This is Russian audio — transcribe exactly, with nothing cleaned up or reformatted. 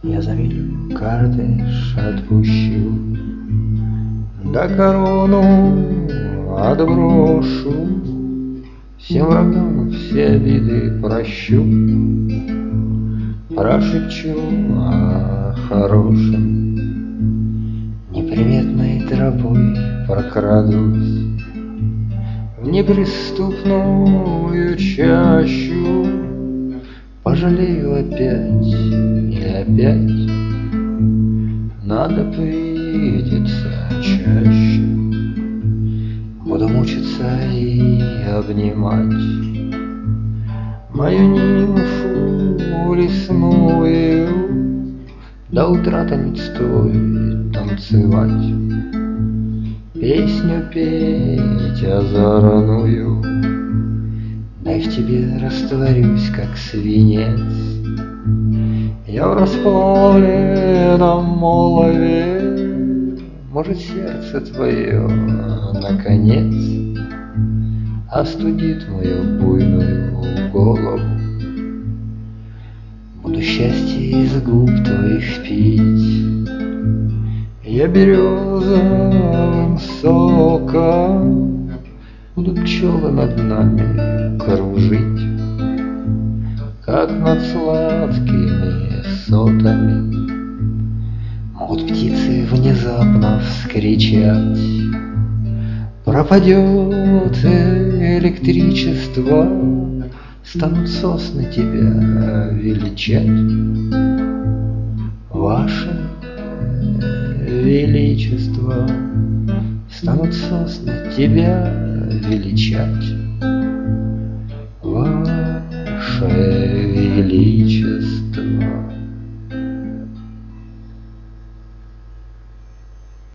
Я за милю картыш отпущу, да корону отброшу, всем врагам все обиды прощу, прошепчу о хорошем, неприметной тропой прокрадусь в неприступную чащу, пожалею опять и опять, надо видеться чаще. Буду мучиться и обнимать мою нимфу лесную, до утра-то мечтой танцевать, песню петь озорную. Дай в тебе растворюсь, как свинец, я в расплавленном олове. Может, сердце твое, наконец, остудит мою буйную голову. Буду счастье из губ твоих пить я березовым соком, буду пчелы над нами кружить, как над сладкими сотами. Могут птицы внезапно вскричать, пропадет электричество, станут сосны тебя величать. Ваше Величество, станут сосны тебя величать. Ваше Величество.